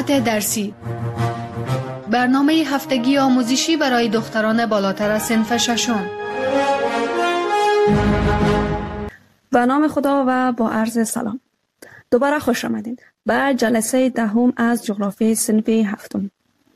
موضوعات درسی. برنامه هفتگی آموزشی برای دختران بالاتر از صنف ششم. به نام خدا و با عرض سلام. دوباره خوش آمدید به جلسه دهم از جغرافیای صنف هفتم.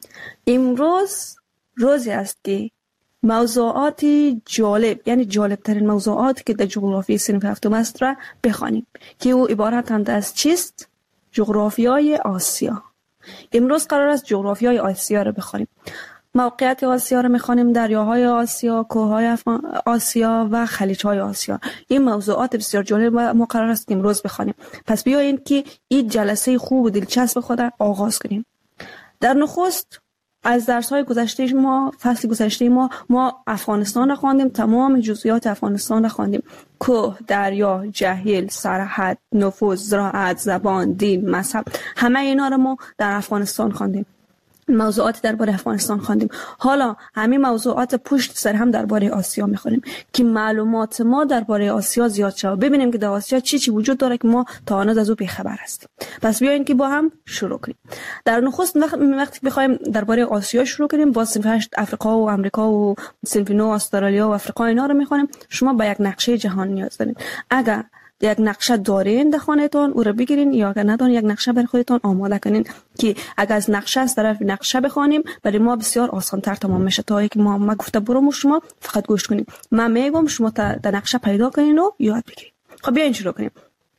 امروز روزی است که موضوعات جالب، یعنی جالب ترین موضوعات که در جغرافیای صنف هفتم است را بخوانیم که او عبارتند از چیست؟ جغرافیای آسیا. امروز قرار است جغرافیای آسیا را بخوانیم. موقعیت آسیا را می‌خوانیم، دریاهای آسیا، کوههای آسیا و خلیج‌های آسیا. این موضوعات بسیار جالب و ما قرار است امروز بخوانیم. پس بیایید که این جلسه خوب و دلچسب خود را آغاز کنیم. در نخست از درس‌های گذشته ما، فصل گذشته ما افغانستان را خواندیم، تمام جزئیات افغانستان را خواندیم. کوه، دریا، جهیل، سرحد، نفوذ، زراعت، زبان، دین، مذهب، همه اینا را ما در افغانستان خواندیم. موضوعات درباره افغانستان خواندیم. حالا همین موضوعات پشت سر هم درباره آسیا می‌خونیم که معلومات ما درباره آسیا زیاد شود. ببینیم که در آسیا چی وجود داره که ما تا آن از او بی‌خبر هستیم. پس بیاین که با هم شروع کنیم. در نخست وقتی بخوایم درباره آسیا شروع کنیم، با صنف 8 افریقا و امریکا و صنف 9 استرالیا و افریقا اینا رو می‌خونیم. شما به یک نقشه جهان نیاز دارید. اگر یک نقشه دارین در خانه‌تان او را بگیرین، یا اگر ندارین یک نقشه برای خودتان آماده کنین که اگر از نقشه از طرف نقشه بخوانیم برای ما بسیار آسان‌تر تمام میشه تا اینکه ما گفته برام شما فقط گوش کنین. من میگم شما در نقشه پیدا کنین و یاد بگیرید. خب بیاین شروع کنیم.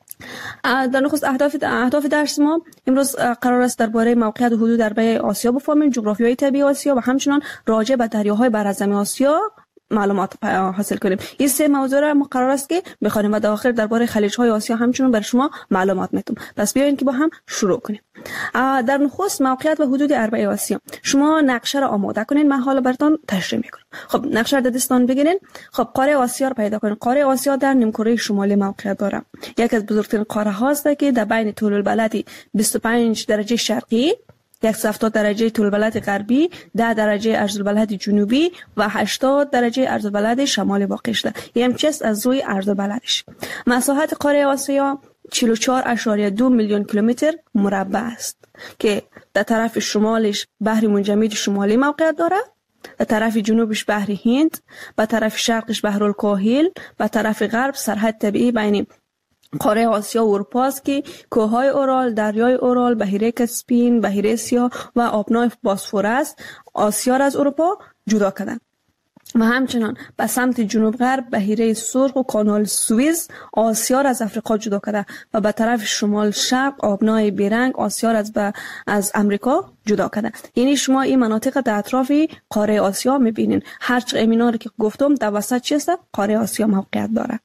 در نخست اهداف درس ما امروز قرار است درباره موقعیت و حدود درباره آسیا بفهمیم، جغرافیای طبیعی آسیا و همچنین راجع به دریاهای برزمین آسیا معلومات حاصل کنیم. این سه موضوع را ما قرار است که بخوانیم و در آخر درباره خلیج‌های آسیا همچنین برای شما معلومات میتونم. پس بیاین که با هم شروع کنیم. در نخست موقعیت و حدود اربعه آسیا. شما نقشه را آماده کنین، من حالا براتون تشریح میکنم. خب نقشه را در دستان بگیرین. خب قاره آسیا را پیدا کنین. قاره آسیا در نیمکره شمالی موقعیت داره. یکی از بزرگترین قاره هاست که در بین طول البلد 25 درجه شرقی، 170 درجه طول البلد غربی، 10 درجه عرض البلد جنوبی و 80 درجه عرض البلد شمالی واقع شده. این چیز از روی عرض البلدش. مساحت قاره آسیا 44.2 میلیون کیلومتر مربع است که در طرف شمالش بحر منجمد شمالی موقعیت داره، در طرف جنوبش بحر هند، به طرف شرقش بحر الکاهل، به طرف غرب سرحد طبیعی بین قاره آسیا و اروپا است که کوههای اورال، دریای اورال، بحیره کاسپین، بحیره سیاه و آبنای باسفورس آسیا را از اروپا جدا کردند. و همچنان به سمت جنوب غرب بحیره سرخ و کانال سوئیس آسیا را از افریقا جدا کرده و به طرف شمال شرق آبنای بیرنگ آسیا را از امریکا جدا کرده. یعنی شما این مناطق در اطراف قاره آسیا میبینین. هر چه اینا رو که گفتم در وسط چیست؟ قاره آسیا موقعیت داره.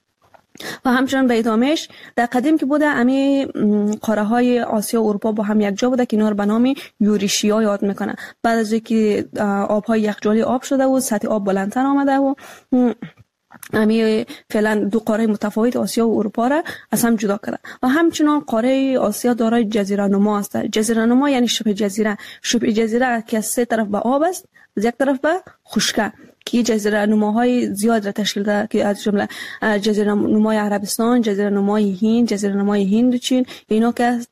و همچنان به ادامهش در قدیم که بوده امی قاره های آسیا و اروپا با هم یک جا بوده که اینا رو به نام یوریشیا یاد میکنه. بعد از اینکه آبهای یخچالی آب شده و سطح آب بلندتر آمده و امی فعلا دو قاره متفاوت آسیا و اروپا را از هم جدا کرده. و همچنان قاره آسیا دارای جزیره نما است. جزیره نما یعنی شبه جزیره. شبه جزیره که از سه طرف به آب است، از یک طرف به خشکه، که جزیره نماهای زیاد را تشکیل داده که از جمله جزیره نمای عربستان، جزیره نمای هند، جزیره نمای هند و چین، اینا که از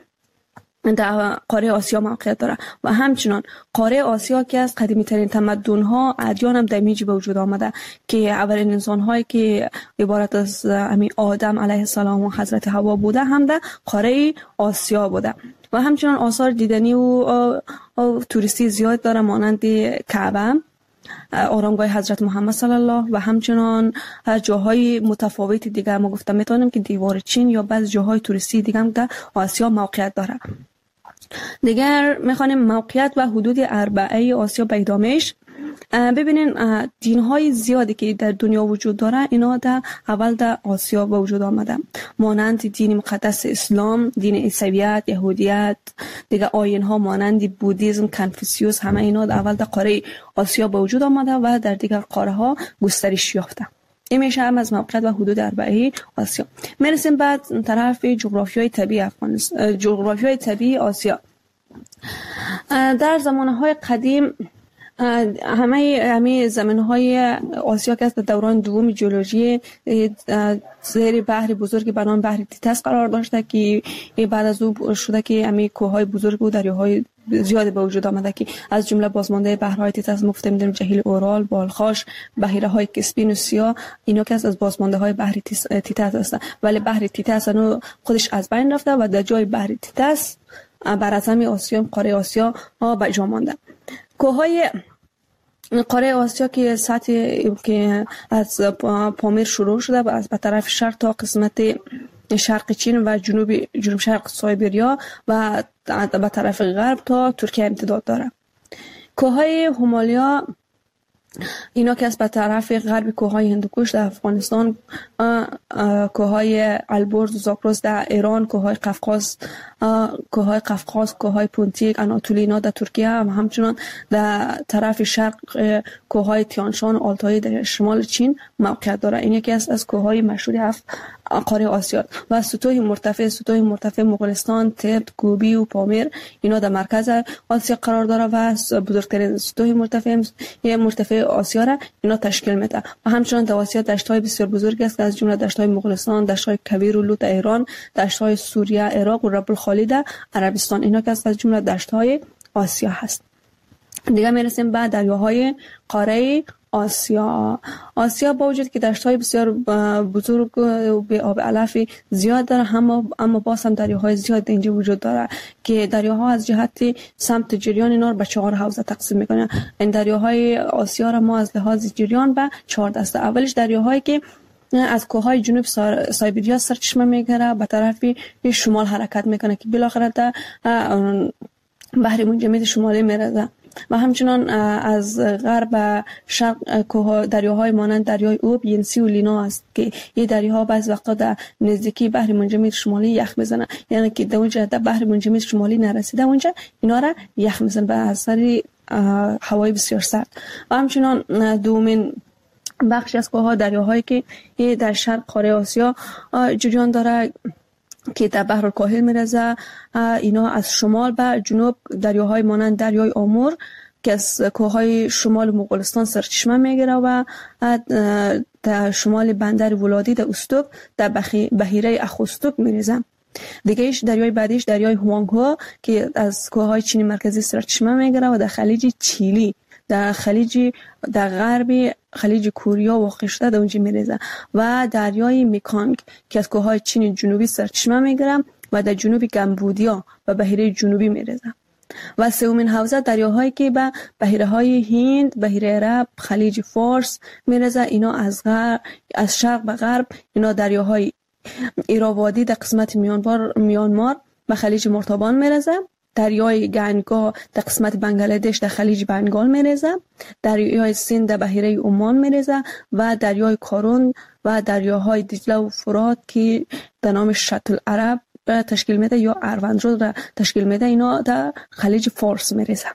در قاره آسیا موقعیت داره. و همچنان قاره آسیا که از قدیمی ترین تمدن ها ادیان هم در میج به وجود آمده که اولین انسان هایی که عبارت از آدم علیه السلام و حضرت حوا بوده هم در قاره آسیا بوده. و همچنان آثار دیدنی و توریستی زیاد داره مانند کعبه، آرامگاه حضرت محمد صلی الله و همچنان جاهای متفاوت دیگر. ما گفتم میتونیم که دیوار چین یا بعض جاهای توریستی دیگر هم در آسیا موقعیت داره. دیگر میخوانیم موقعیت و حدود اربعه آسیا به ادامهش. ببینین دین‌های زیادی که در دنیا وجود داره اینا در اول در آسیا به وجود آمده، مانند دین مقدس اسلام، دین عیسویت، یهودیت، دیگه آیین‌ها مانند بودیسم، کنفوسیوس، همه اینا در اول در قاره آسیا به وجود آمده و در دیگر قاره‌ها گسترش یافته. این میشه هم از موقعیت و حدود اربعه آسیا. میرسیم بعد طرف جغرافیای طبیعی جغرافیای طبیعی آسیا. در زمانهای قدیم همه زمین‌های آسیا که در دوران دوم ژئولوژی زیر بحر بزرگ به نام بحر تیتاس قرار داشته که بعد از او شده که همه کوههای بزرگ و دریاهای زیاد به وجود آمده که از جمله بازمانده بحرهای تیتاس می‌دونیم جهیل اورال، بالخاش، بحیره‌های کسپین و سیاه، اینا که از بازمانده های بحر تیتاس هستند. ولی بحر تیتاس انو خودش از بین رفته و در جای بحر تیتاس بر اعظم آسیا، قاره آسیا به جا مانده. کوههای قاره آسیا که سطح که از پامیر شروع شده و از به طرف شرق تا قسمت شرق چین و جنوب شرق سایبریا و به طرف غرب تا ترکیه امتداد داره. کوههای هیمالیا اینا که از به طرف غرب کوههای هندوکش در افغانستان، کوههای البرز و زاگرس در ایران، کوههای قفقاز، کوههای پونتیک، آناتولی اینا در ترکیه و همچنان در طرف شرق کوههای تیانشان و آلتایی در شمال چین موقعیت داره. این یکی از کوههای مشهور قاره آسیا و سطوح مرتفع مغولستان، تبت، گوبی و پامیر اینا در مرکز آسیا قرار داره و بزرگترین سطوح مرتفع آسیا را اینا تشکیل میده. و همچنان در آسیا دشت‌های بسیار بزرگی است که از جمله دشت‌های مغولستان، دشت‌های کویر و لوت ایران، دشت‌های سوریه، عراق و رب الخالی در عربستان اینا که از جمله دشت‌های آسیا هست. دیگه میرسیم به دریاهای قاره آسیا با وجود که دشت‌های بسیار بزرگ و به آب علف زیاد داره، اما باز هم دریاهای زیاد اینجا وجود داره که دریاها از جهت سمت جریان اینا رو به 4 حوزه تقسیم میکنن. این دریاهای آسیا را ما از لحاظ جریان به 4 دسته. اولش دریاهایی که از کوههای جنوب سایبریا سرچشمه میگیره به طرف شمال حرکت میکنه که بالاخره در بحر منجمد شمالی میرسه و همچنان از غرب و شرق دریاهای مانند دریای اوب، ینسی و لینا است که این دریاها بعض وقتا در نزدیکی بحر منجمد شمالی یخ میزنه، یعنی که در اونجا در بحر منجمد شمالی نرسیده اونجا اینا را یخ میزنه به اثر هوای بسیار سرد. و همچنان دومین بخش از کوهها دریاهایی که در شرق قاره آسیا جریان داره که در بحر الکاهل میرزه، اینا از شمال به جنوب دریاهای مانند دریای آمور که از کوههای شمال مغولستان سرچشمه میگیره و در شمال بندر ولادی در استوک در بحیره اخوستوک میرزه. دیگهش دریای بعدیش دریای هوانگهو که از کوههای چینی مرکزی سرچشمه میگیره و در خلیج چیلی در غربی خلیج کوریا واقع شده در اونجا میریزه و دریای میکانگ که از کوههای چین جنوبی سرچشمه میگیره و در جنوب کمبودیا و بحیره جنوبی میریزه. و سومین حوزه دریاهایی که به بحیره های هند، بحیره عرب، خلیج فارس میریزه. اینا از شرق به غرب اینا دریاهای ایراوادی در قسمت میانمار به خلیج مرتابان میریزه، دریای گنگا در قسمت بنگلادش در خلیج بنگال میریزه، دریای سیند در بحیره عمان میریزه و دریای کارون و دریاهای دجله و فرات که در نام شط العرب تشکیل میده یا اروندرود را تشکیل میده اینا در خلیج فارس میریزه.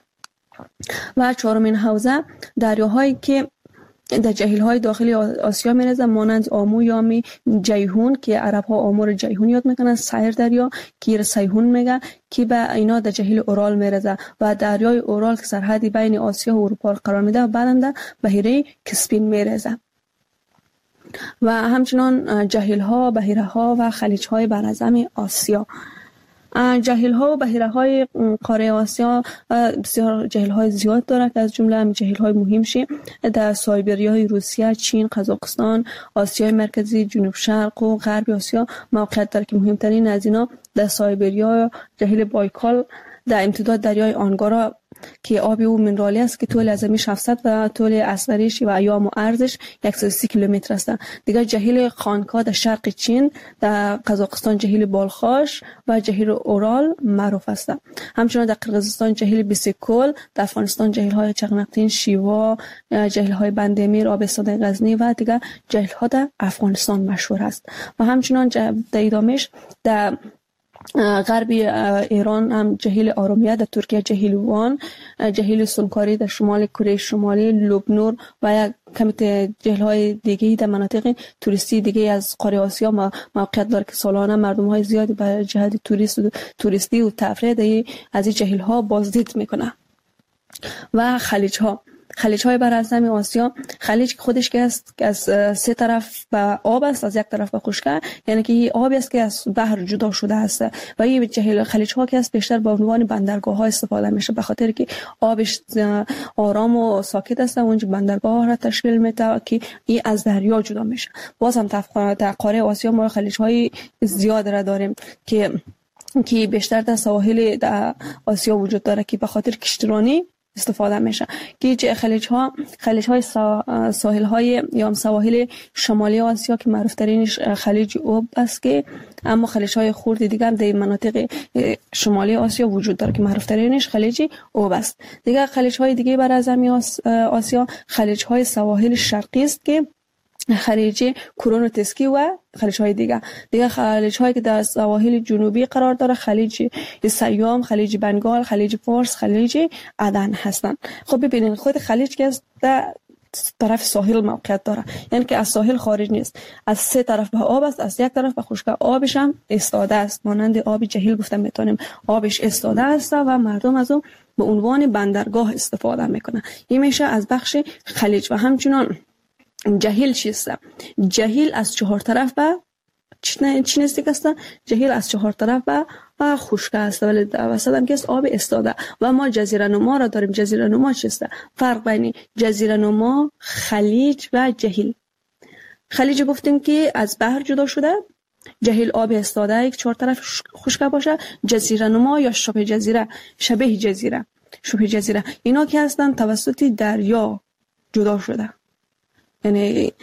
و چهارمین حوزه دریاهایی که در جهیل‌های داخلی آسیا میرزه مانند آمو یا جیهون که عرب‌ها آمور جیهون یاد میکنن، سایر دریا که سیهون میگه که به اینا در جهیل اورال میرزه و دریای اورال که سرحدی بین آسیا و اروپا قرار میده و بعدم در بحیره کسپین میرزه. و همچنان جهیل‌ها، بحیره‌ها و خلیج‌های براعظم آسیا. جهیل‌ها و بحیره‌های قاره آسیا بسیار جهیل‌های زیاد داره که از جمله جهیل‌های مهمشی در سایبریای روسیه، چین، قزاقستان، آسیای مرکزی، جنوب شرق و غرب آسیا موقعیت داره که مهمترین از اینا در سایبریا جهیل بایکال در امتداد دریای آنگارا که آب او منرالی است که طول ازمیش 700 و طول اصغریش و ایام و عرضش 130 کیلومتر است. دیگر جهیل خانکا در شرق چین، در قزاقستان جهیل بالخاش و جهیل اورال معروف است. همچنین در قرقیزستان جهیل بیسیکول، در افغانستان جهیل‌های چغنقتین، شیوا، جهیل‌های بندمیر، آبستان غزنی و دیگر جهیل‌ها در افغانستان مشهور است. و همچنین در ادامهش در غربی ایران هم جهیل آرومیه، در ترکیه جهیل وان، جهیل سونکاری در شمال کره شمالی، لوبنور و کمی جهیل‌های دیگه در مناطق توریستی دیگه از قاره آسیا موقعیت داره که سالانه مردم‌های زیادی به جهت توریستی و تفریح از این جهیل‌ها بازدید میکنه. و خلیج‌ها خلیج های براعظم آسیا، خلیج خودش که است که از سه طرف به آب است، از یک طرف به خشکی، یعنی که این آبی است که از بحر جدا شده است و این جهیل خلیج ها که است بیشتر به عنوان بندرگاه ها استفاده میشه، به خاطر که آبش آرام و ساکت است. اونجا بندرگاه را تشکیل میده که این از دریا جدا میشه. باز هم در قاره آسیا ما خلیج های زیاد را داریم که بیشتر در سواحل در آسیا وجود داره که به خاطر کشتیرانی استفاده میشه. که خلیج های ساحل های یا سواحل شمالی آسیا که معروف ترینش خلیج اوب است، که اما خلیج های خرد دیگر در مناطق شمالی آسیا وجود داره که معروف ترینش خلیج اوب است. دیگر خلیج های دیگه براعظم آسیا خلیج های سواحل شرقی است که خلیج کرونوتسکی و خلیج های دیگه خلیج هایی که در سواحل جنوبی قرار داره خلیج سیام، خلیج بنگال، خلیج فارس، خلیج عدن هستند. خب ببینید خود خلیج که در طرف ساحل موقعیت داره، یعنی که از ساحل خارج نیست، از سه طرف به آب است، از یک طرف به خشکی. آبش هم استاده است، مانند آب جهیل گفتم میتونیم آبش استاده است و مردم از اون به عنوان بندرگاه استفاده میکنه. این میشه از بخش خلیج. و همچنان جهیل چیست؟ جهیل از چهار طرف به چی نزدیک است؟ جهیل از چهار طرف به خشک است، ولی وسط هم که است آب استاده. و ما جزیره نما را داریم. جزیره نما چیست؟ فرق بین جزیره نما، خلیج و جهیل. خلیج گفتیم که از بحر جدا شده، جهیل آب استاده یک چهار طرف خشک باشه، جزیره نما یا شبه جزیره اینا که هستن توسط دریا جدا شده، یعنی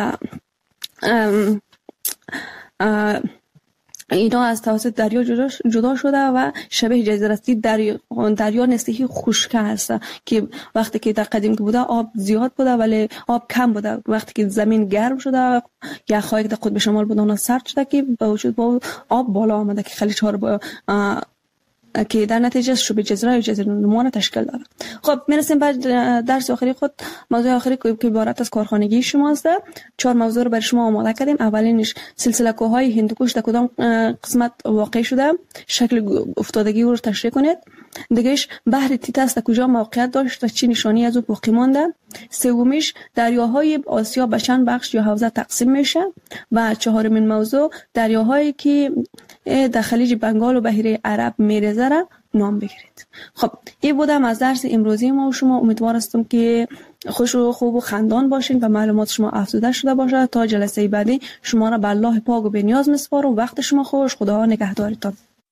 اینا از توسط دریا جدا شده و شبیه جزیره است. دریا نسبی خشک است که وقتی که در قدیم که بوده آب زیاد بوده ولی آب کم بوده. وقتی که زمین گرم شده، یخ‌هایی که در قطب شمال بوده اونا سرد شده که با وجود با آب بالا آمده که خلیج ها رو که در نتیجه شبه جزیره یا جزیره نما را تشکیل داره. خب میرسیم به درس آخری خود. موضوع آخری که عبارت از کارخانگی شماست. 4 موضوع رو برای شما آماده کردیم. اولینش سلسله کوههای هندوکش در کدام قسمت واقع شده، شکل افتادگی رو تشریح کنید. دیگهش بحر تیتاس در کجا موقعیت داشت و چه نشانی از او باقی مانده. سومیش دریاهای آسیا به چند بخش یا حوزه تقسیم میشه. و چهارمین موضوع دریاهایی که در خلیج بنگال و بحیره عرب میرزه را نام بگیرید. خب این بودم از درس امروزی ما و شما. امیدوار هستم که خوش و خوب و خندان باشین و معلومات شما افزوده شده باشه. تا جلسه بعدی شما را به الله پاک و بی‌نیاز میسپارم. وقت شما خوش. خدا نگهدارتان.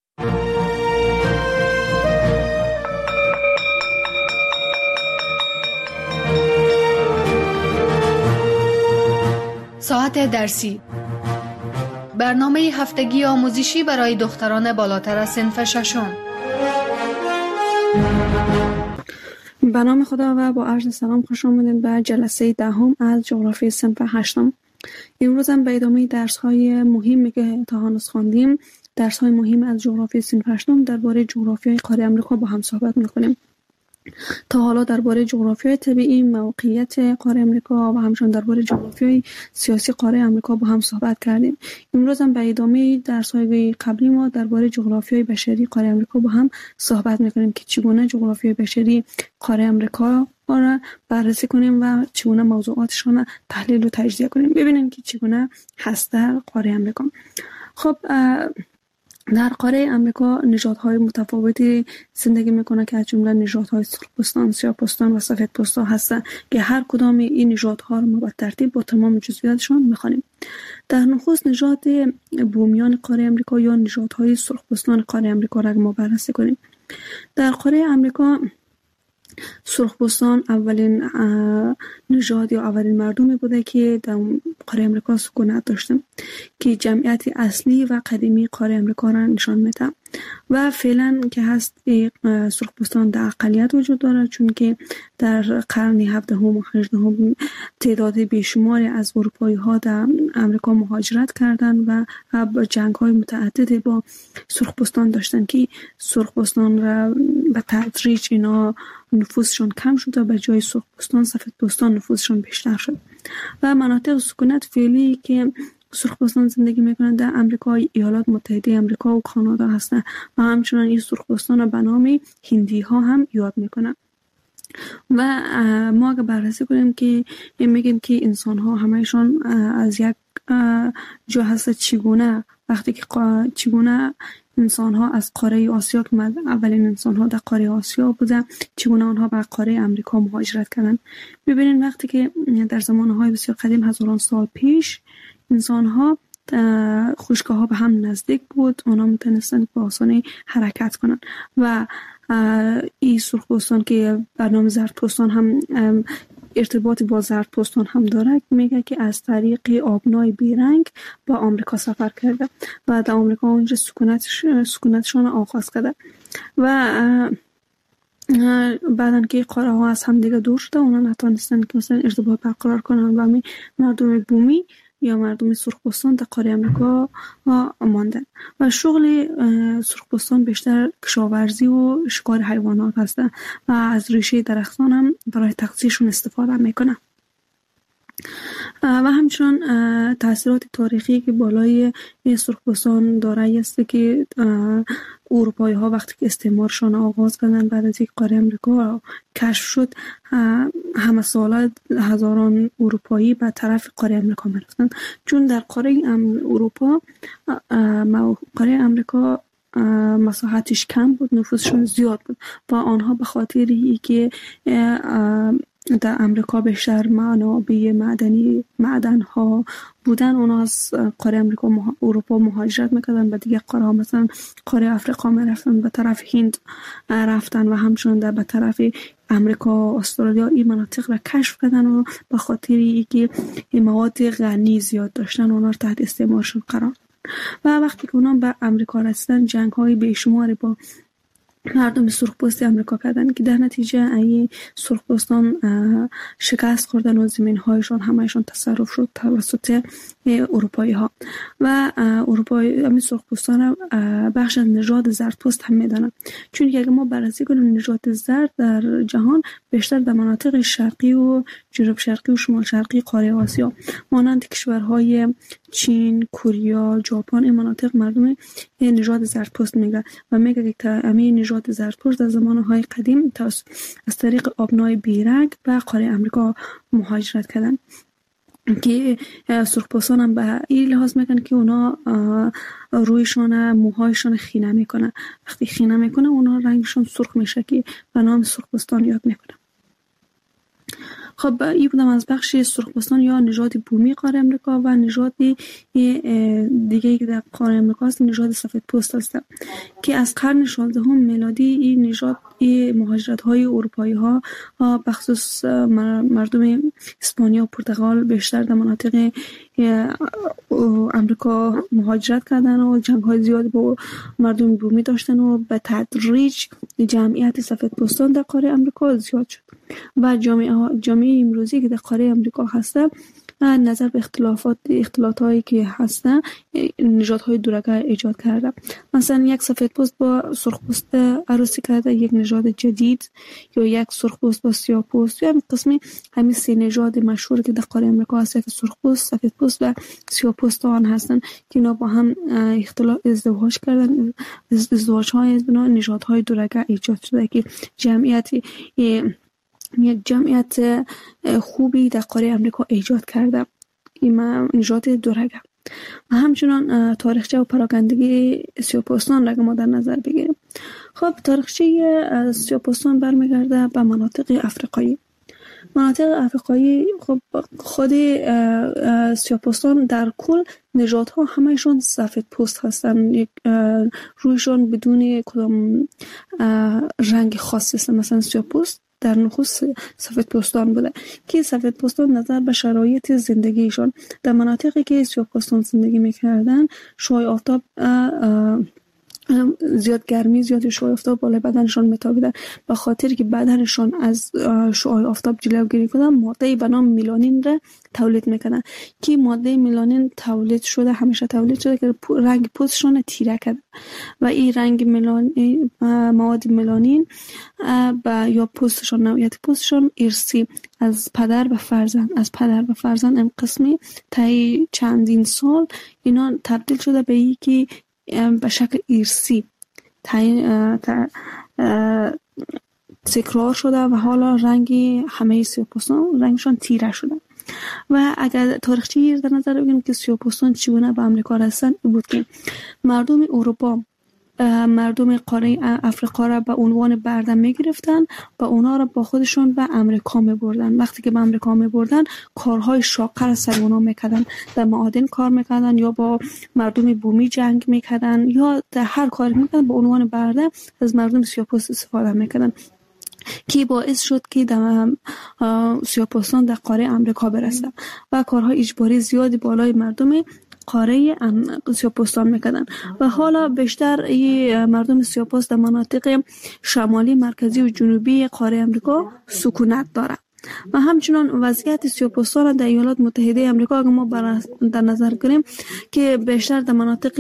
ساعت درسی، برنامه هفتگی آموزشی برای دختران بالاتر از صنف ششم. به نام خدا و با عرض سلام خوش آمدید به جلسه دهم از جغرافی صنف هشتم. امروز هم به ادامه درس‌های مهمی که امتحانات خواندیم، درس‌های مهم از جغرافی صنف هشتم درباره جغرافیای قاره آمریکا با هم صحبت می‌کنیم. تا حالا درباره جغرافیای طبیعی، موقعیت قاره آمریکا و همچنین درباره جغرافیای سیاسی قاره آمریکا با هم صحبت کردیم. امروز هم به ادامه درس‌های قبلی ما درباره جغرافیای بشری قاره آمریکا با هم صحبت می‌کنیم که چگونه جغرافیای بشری قاره آمریکا را بررسی کنیم و چگونه موضوعاتشان را تحلیل و تجزیه کنیم، ببینیم که چگونه هست در قاره آمریکا. خب در قاره آمریکا نژادهای متفاوتی زندگی میکنه که از جمله نژادهای سرخپوستان، سیاه‌پوستان و سفیدپوستا هستند که هر کدام این نژادها رو ما به ترتیب با تمام جزئیاتشون میخوانیم. در نخست نژاد بومیان قاره آمریکا یا نژادهای سرخپوستان قاره آمریکا را ما بررسی کنیم. در قاره آمریکا سرخپوستان اولین نژاد یا اولین مردمی بوده که در قاره آمریکا سکونت داشتن که جمعیت اصلی و قدیمی قاره آمریکا را نشان میده و فعلا که هست سرخپوستان در اقلیت وجود داره، چون که در قرن 17 و 18 تعداد بیشماری از اروپایی ها در امریکا مهاجرت کردند و جنگ های متعدد با سرخپوستان داشتن که سرخپوستان را به تدریج اینا نفوذشون کم شد و به جای سرخپوستان سفیدپوستان نفوذشون بیشتر شد و مناطق سکونت فعلی که سرخپوستان زندگی میکنند در امریکا، ایالات متحده امریکا و کانادا هستند و همچنان این سرخپوستان را به نام هندی ها هم یاد میکنند. و ما اگه بررسی کنیم که میگیم که انسان ها همهشون از یک جا هست، چگونه انسان ها از قاره آسیا که اولین انسان ها در قاره آسیا بودن، چگونه آنها به قاره امریکا مهاجرت کردن. ببینید وقتی که در زمانهای بسیار قدیم، هزاران سال پیش، انسان ها خشک‌ها ها به هم نزدیک بود، آنها میتونستن به آسانی حرکت کنن و این سرخپوستان که برنامه زرتشتان هم ارتباطی با زرتشتان هم داره، میگه که از طریق آبنای بیرنگ با آمریکا سفر کرده و در آمریکا اونجا سکونتشان آغاز کرده و بعدن که قاره ها از هم دیگه دور شده، اونا نتونستن که مثلا ارتباط برقرار کنن و مردم بومی یا مردم سرخپوستان در قاره امریکا ماندن و شغل سرخپوستان بیشتر کشاورزی و شکار حیوانات هستن و از ریشه درختان هم برای تغذیه‌شون استفاده میکنن. و همچنان تاثیرات تاریخی که بالای سرخپوستان داره است که اروپایی ها وقتی که استعمارشان آغاز کردن، بعد از یک قاره امریکا کشف شد، همه ساله هزاران اروپایی به طرف قاره امریکا میرفتن، چون در قاره امریکا مساحتش کم بود، نفوسشون زیاد بود و آنها به خاطر اینکه در امریکا بیشتر منابع معدن ها بودن، اونا از قاره اروپا مهاجرت میکردن به دیگه قاره ها، مثلا قاره افریقا میرفتن، به طرف هند رفتن و همچنان به طرف امریکا، استرالیا، این مناطق را کشف کردن و به خاطر اینکه مواد غنی زیاد داشتن، اونا تحت استعمارشون قرار. و وقتی که اونا به امریکا رسیدن، جنگ های بیشماری با مردم سرخپوست امریکا کردن که در نتیجه این سرخپوستان شکست خوردن و زمین هایشان همهشان تصرف شد توسط اروپایی ها و اروپایی سرخپوستان بخش از نژاد زرتشت هم میدانند، چون اگه ما بررسی کنیم نژاد زرد در جهان بیشتر در مناطق شرقی و جنوب شرقی و شمال شرقی قاره آسیا مانند کشورهای چین، کره، ژاپن، این مناطق مردم نژاد زرتشت میگه و میگه که همین نژاد زرتشت در زمانهای قدیم از طریق آبنای بیرنگ به قاره امریکا مهاجرت کردن که سرخپوستان هم به این لحاظ میکنن که اونا رویشون موهایشون خینه میکنه، وقتی خینه میکنه اونا رنگشون سرخ میشه که به نام سرخپوستان یاد میکنه. خب این بودم از بخش سرخپوستان یا نژاد بومی قاره امریکا و نژاد دیگه که در قاره امریکا است، نژاد سفیدپوست است که از قرن 16 میلادی این نژاد مهاجرت های اروپایی ها بخصوص مردم اسپانیا و پرتغال بیشتر در مناطق امریکا مهاجرت کردن و جنگ های زیاد با مردم بومی داشتن و به تدریج جمعیت سفیدپوستان در قاره امریکا زیاد شد و جامعه امروزی که در قاره امریکا هسته نظر به اختلاطایی که هستن نژادهای دورگه ایجاد کرده. مثلا یک سفیدپوست با سرخپوست عروسی کرده، یک نژاد جدید، یا یک سرخپوست با سیاه‌پوست، یا قسمی همین سه نژاد مشهور که در قاره امریکا هست که سرخپوست، سفیدپوست و سیاه‌پوست آن هستن که اینا با هم ازدواج کردن. ازدواج‌های بنا نژادهای دورگه ایجاد شده که یک جمعیت خوبی در قاره امریکا ایجاد کرده، این نژاد دورگه. و همچنان تاریخچه و پراکندگی سیاه‌پوستان را ما در نظر بگیریم. خب تاریخچه سیاه‌پوستان برمیگرده به مناطق افریقایی. مناطق افریقایی خب خود سیاه‌پوستان در کل نژادها همهشون سفیدپوست هستن، یک رویشون بدون کدام رنگ خاصی است. مثلا سیاه‌پوست در نخست سفیدپوستان بوده که سفیدپوستان نظر به شرایط زندگیشون در مناطقی که سیاه‌پوستان زندگی میکردن، شعاع آفتاب زیاد گرمی زیاد شعاع آفتاب بالای بدنشان میتابیدن، به خاطر که بدنشان از شعاع آفتاب جلوگیری کنن ماده به نام میلانین را تولید میکنن که ماده میلانین همیشه تولید شده که رنگ پوستشون تیره کرده و این رنگ میلانین مواد میلانین یا پوستشون نوعیت پوستشون ارثی از پدر به فرزند این قسمی تا چندین سال اینا تبدیل شده به این که به شکل ارثی تکرار شده و حالا رنگ همه سیاه‌پوستان رنگشان تیره شده. و اگر تاریخچه در نظر بگیریم که سیاه‌پوستان چگونه به امریکا رسیدن، این بود که مردم اروپا مردم قاره افریقا را به عنوان برده می گرفتن و اونا را با خودشون به امریکا می بردن. وقتی که به امریکا می بردن کارهای شاقه را سر اونا می کردن، در معادن کار می کردن یا با مردم بومی جنگ می کردن یا در هر کاری می کردن به عنوان برده از مردم سیاه‌پوست استفاده می کردن، که باعث شد که سیاه‌پوستان در قاره امریکا برسن و کارهای اجباری زیادی بالای مردم قاره سیاه‌پوستان میکردن. و حالا بیشتر مردم سیاه‌پوست در مناطق شمالی، مرکزی و جنوبی قاره امریکا سکونت دارند. و همچنان وضعیت سیاه‌پوستان در ایالات متحده آمریکا اگر ما در نظر کنیم که بیشتر در مناطق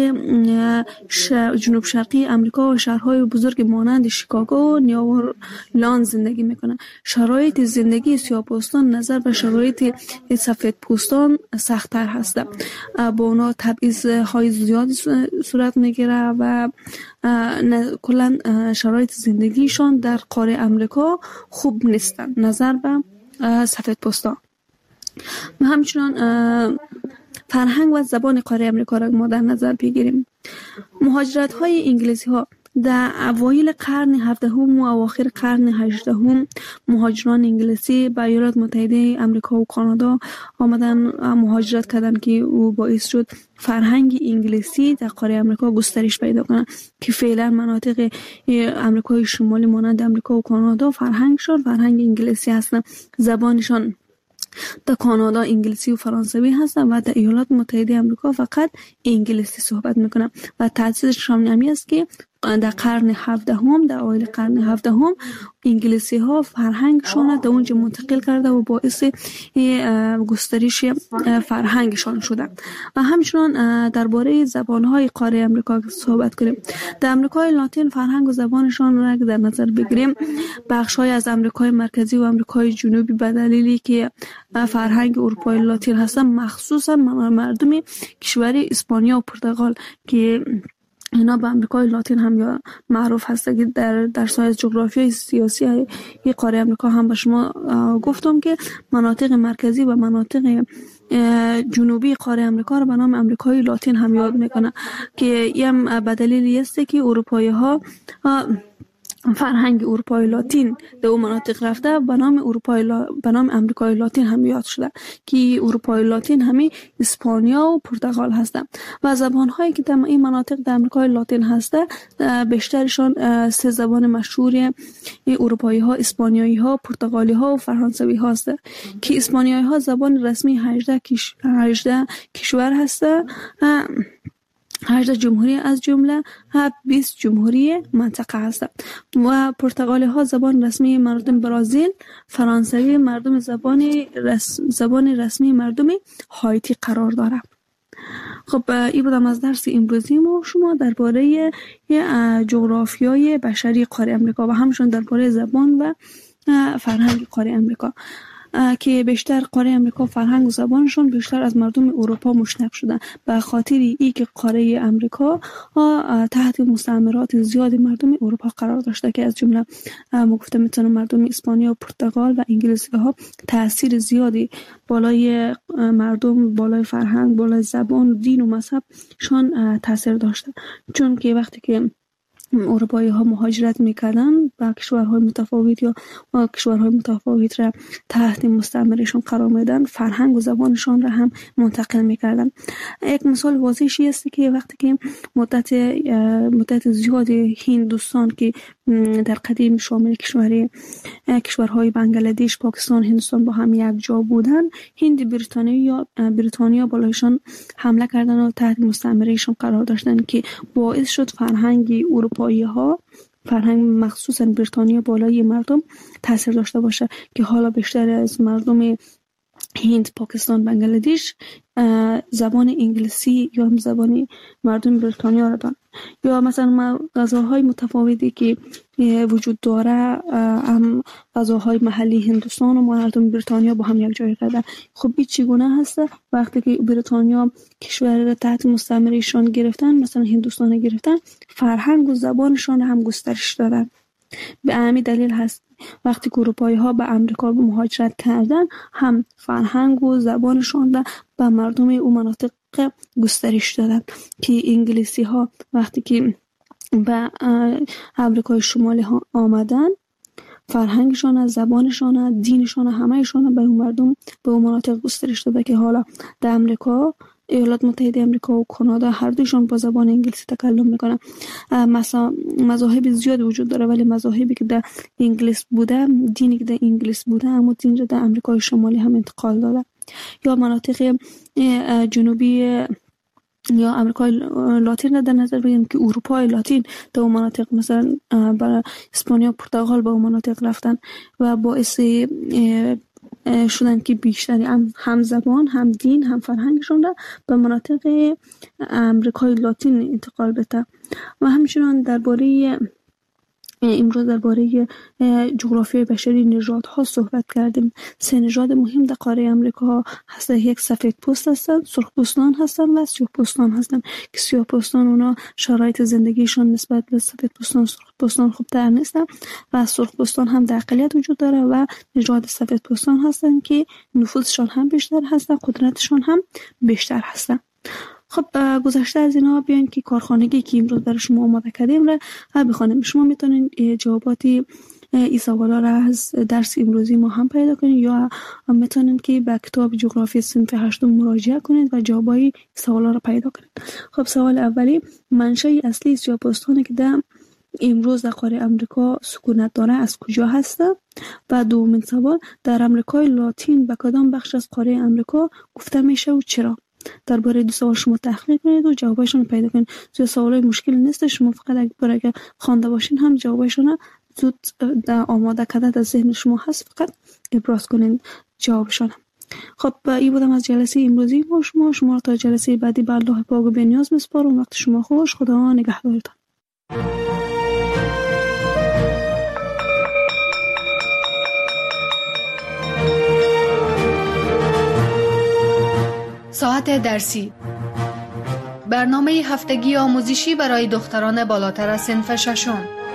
جنوب شرقی آمریکا و شهرهای بزرگ مانند شیکاگو و نیوورلند زندگی میکنند. شرایط زندگی سیاه‌پوستان نظر به شرایط سفیدپوستان سخت‌تر هست. با اونا تبعیض‌های زیادی صورت میگیره و کلا شرایط زندگیشان در قاره آمریکا خوب نیستن نظر به سفیدپوستان. و همچنان فرهنگ و زبان قاره آمریکا را ما در نظر بگیریم. مهاجرت های انگلیسی ها در اوایل قرن 17 و اواخر قرن 18 مهاجران انگلیسی به ایالات متحده آمریکا و کانادا آمدن مهاجرت کردن که او باعث شد فرهنگ انگلیسی در قاره آمریکا گسترش پیدا کنه که فعلا مناطق آمریکای شمالی مانند آمریکا و کانادا فرهنگشان فرهنگ انگلیسی هستن. زبانشان در کانادا انگلیسی و فرانسوی هستن و در ایالات متحده آمریکا فقط انگلیسی صحبت میکنن. و تأثیرش هم است که در قرن 17 در اوایل قرن 17 انگلیسی ها فرهنگشان در اونجا منتقل کرده و باعث گسترش فرهنگشان شده. و همچنان درباره زبانهای قاره آمریکا صحبت کنیم. در آمریکای لاتین فرهنگ و زبانشان را در نظر بگیریم، بخش‌های از آمریکای مرکزی و آمریکای جنوبی به دلیلی که فرهنگ اروپای لاتین هستن، مخصوصا مردم کشور اسپانیا و پرتغال که اینا به آمریکای لاتین هم یا معروف هست، که در سایر جغرافیای سیاسی قاره آمریکا هم به شما گفتم که مناطق مرکزی و مناطق جنوبی قاره آمریکا رو به نام آمریکای لاتین هم یاد میکنه که این به دلیلی است که اروپایی ها فرهنگ اروپای لاتین در اون مناطق رفته به نام آمریکای لاتین هم یاد شده که اروپای لاتین همین اسپانیا و پرتغال هستند. و زبان‌هایی که در این مناطق در آمریکای لاتین هسته بیشترشان سه زبان مشهور اروپایی ها، اسپانیایی ها، پرتغالی ها و فرانسوی ها هست که اسپانیایی ها زبان رسمی 18 کشور هسته، 18 جمهوری از جمله 20 جمهوری منطقه هستند. و پرتغالی ها زبان رسمی مردم برزیل، فرانسوی مردم زبان رسمی مردم هایتی قرار داره. خب این بودم از درس امروزی ما شما درباره جغرافیای بشری قاره آمریکا و همچنین درباره زبان و فرهنگ قاره آمریکا که بیشتر قاره آمریکا فرهنگ و زبانشون بیشتر از مردم اروپا مشتق شدن به خاطر ای که قاره آمریکا تحت مستعمرات زیادی مردم اروپا قرار داشته که از جمله ما گفتم میتونم مردم اسپانیا و پرتغال و انگلیسی ها تاثیر زیادی بالای مردم، بالای فرهنگ، بالای زبان، دین و مذهب شان تاثیر داشته. چون که وقتی که اروپایی ها مهاجرت میکردن با کشورهای متفاوت یا کشورهای متفاوت را تحت مستعمرهشون قرار میدن، فرهنگ و زبانشان را هم منتقل میکردن. یک مثال واضحی است که وقتی که مدت زیادی هندوستان که در قدیم شامل کشورهای بنگلادش، پاکستان، هندوستان با هم یک جا بودن، هند بریتانیا بالایشان حمله کردن و تحت مستعمرهشون قرار داشتن که باعث شد فرهنگ اروپایی ها، فرهنگ مخصوصا بریتانیا بالای مردم تاثیر داشته باشه که حالا بیشتر از مردم هند، پاکستان، بنگلادش زبان انگلیسی یا هم زبان مردم بریتانیا را دارن. یا مثلا غذاهای متفاوتی که وجود داره هم غذاهای محلی هندوستان و مردم بریتانیا با هم یک جای کردن. خب این چگونه هست؟ وقتی که بریتانیا کشور را تحت مستعمرهشان گرفتن، مثلا هندوستان گرفتن، فرهنگ و زبانشان هم گسترش دادن. به همین دلیل هست وقتی که اروپایی ها به امریکا مهاجرت کردن، هم فرهنگ و زبانشون را به مردم اون مناطق گسترش دادن که انگلیسی ها وقتی که به امریکای شمالی ها آمدن، فرهنگشان، زبانشان، دینشان، همهشان به اون مردم، به اون مناطق گسترش داده که حالا در امریکا، ایالات متحده امریکا و کانادا هر دوشون با زبان انگلیسی تکلم میکنن. مثلا مذاهب زیاد وجود داره، ولی مذاهبی که در انگلیس بوده، دینی که در انگلیس بوده، اما دین در امریکای شمالی هم انتقال داده. یا مناطق جنوبی یا امریکای لاتین در نظر بگیریم که اروپای لاتین در اون مناطق، مثلا برای اسپانیا و پرتغال به اون مناطق رفتن و باعث شدن که بیشتری هم زبان، هم دین، هم فرهنگشون را به مناطق امریکای لاتین انتقال بده. و همچنان امروز درباره جغرافیای بشری نژادها صحبت کردیم. 3 نژاد مهم در قاره امریکا هستن. یک سفیدپوست هستن، سرخپوستان هستن و سیاه‌پوستان هستن که سیاه‌پوستان اونا شرایط زندگیشون نسبت به سفیدپوستان، سرخپوستان خوبتر نیستن و سرخپوستان هم در اقلیت وجود داره و نژاد سفیدپوستان هستن که نفوذشون هم بیشتر هستن، قدرتشون هم بیشتر هستن. خب گذشته از اینا بیاین که کارخانگی که امروز برای شما آماده کردیم را بخونیم. شما میتونین جواباتی این سوالا را از درس امروزی ما هم پیدا کنید یا میتونین که به کتاب جغرافی صنف 8 مراجعه کنید و جوابای سوالا را پیدا کنید. خب سوال اولی، منشأ اصلی سیاه‌پوستانی که در امروز در قاره امریکا سکونت داره از کجا هسته؟ و دومین سوال، در امریکای لاتین به کدام بخش از قاره امریکا گفته میشه و چرا؟ درباره 2 سوال شما تحقیق کنید و جوابشون رو پیدا کنید. زیاد سوالای مشکل نیست، شما فقط اگه خوانده باشین هم جوابشون زود در آماده کرده در ذهن شما هست، فقط ابراز کنید جوابشون. خب این بودم از جلسه امروزی با شما رو تا جلسه بعدی به الله پاک و بی‌نیاز میسپارم. وقت شما خوش، خدا نگهدارتان. ساعت درسی، برنامه هفتگی آموزشی برای دختران بالاتر از صنف 6.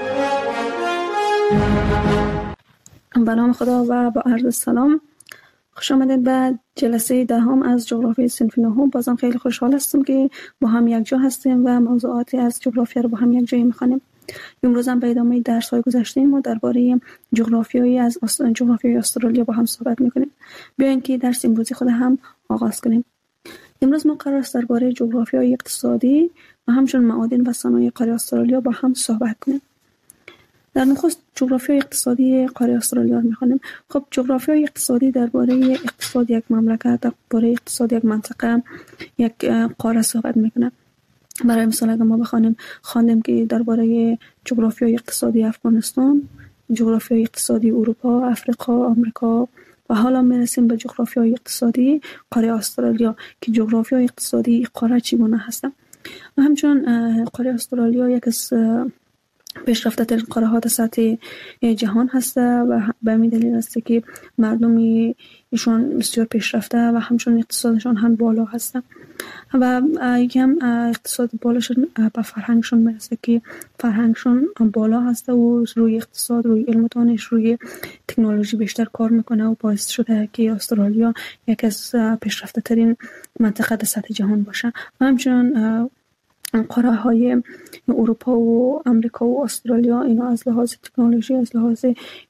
به نام خدا و با عرض سلام، خوش آمدید به جلسه 10 از جغرافی صنف 9. بازم خیلی خوشحال هستم که با هم یک جا هستیم و موضوعاتی از جغرافیا رو با هم یک جایی می‌خوانیم. امروز هم به ادامه درس‌های گذشته ما درباره جغرافیای استرالیا با هم صحبت می‌کنیم. بیاین که درس امروزی خود هم آغاز کنیم. امروز ما قرار است درباره جغرافیای اقتصادی و همچنین معادن و صنایع قاره استرالیا با هم صحبت کنیم. در نخست جغرافیای اقتصادی قاره استرالیا رو می‌خوانیم. خب جغرافیای اقتصادی درباره اقتصاد یک مملکت، درباره اقتصاد یک منطقه، یک قاره صحبت می‌کنه. برای مثال اگر ما خواندیم که درباره جغرافیای اقتصادی افغانستان، جغرافیای اقتصادی اروپا، افریقا، آمریکا و حالا میرسیم به جغرافیای اقتصادی قاره استرالیا که جغرافیای اقتصادی قاره چگونه هستند. و همچنین قاره استرالیا یک از پیشرفته ترین قاره ها در سطح جهان هست و به همین دلیل است که مردم ایشان بسیار پیشرفته و همچنین اقتصادشان هم بالا هست و یکم اقتصاد بالاشون به فرهنگشون میرسه که فرهنگشون بالا هست و روی اقتصاد، روی علم و دانش، روی تکنولوژی بیشتر کار میکنه و باعث شده که استرالیا یک از پیشرفته ترین منطقه در سطح جهان باشه. و همچنین قاره های اروپا و امریکا و استرالیا اینا از لحاظ تکنولوژی، از لحاظ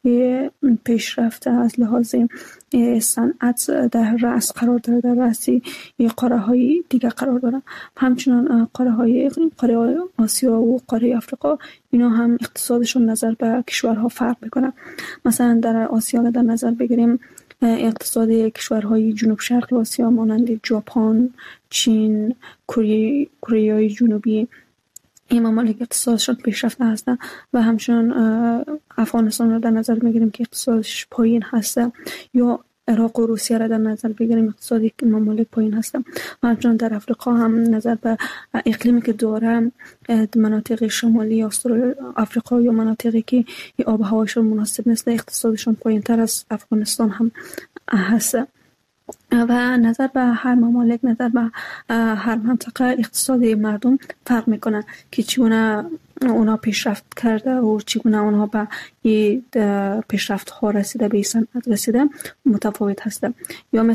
پیشرفت، از لحاظ صنعت در رأس قرار داره، در رأسی قاره های دیگه قرار داره. همچنین قاره آسیا و قاره افریقا اینا هم اقتصادشون نظر به کشورها فرق میکنه. مثلا در آسیا در نظر بگیریم اقتصاد کشورهای جنوب شرق آسیا مانند ژاپن، چین، کره جنوبی این ممالک اقتصادشون پیشرفته هستن و همچنین افغانستان رو در نظر میگیریم که اقتصادش پایین هسته یا عراق و روسیه را در نظر بگیریم اقتصادی ممالک پایین هستن. و همچنین در افریقا هم نظر به اقلیمی که داره مناطق شمالی افریقا یا مناطقی که آب و هواشون مناسب نیست اقتصادشون پایین تر از افغانستان هم هست. و نظر به هر ممالک، نظر به هر منطقه اقتصاد مردم فرق میکنه که چگونه اونا پیشرفت کرده و چگونه اونها به این پیشرفت ها رسیده، به این صنعت رسیده متفاوت هسته. یا